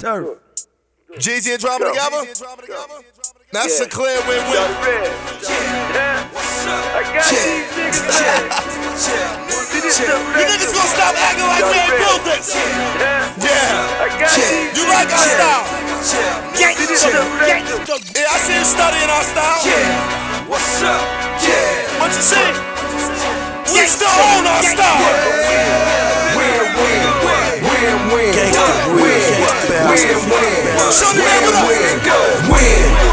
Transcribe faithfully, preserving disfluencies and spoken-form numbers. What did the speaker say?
Turf. Jeezy and Drama together? That's a clear win-win. I got these niggas. You niggas gonna stop acting like we ain't built this. Yeah. I got these. You like our style? Yeah, I see you studying our style. What's up? Yeah. What you see? We still own our style. Win, win, win, win, win, win, win, win, win, Show me that, what up? win, win.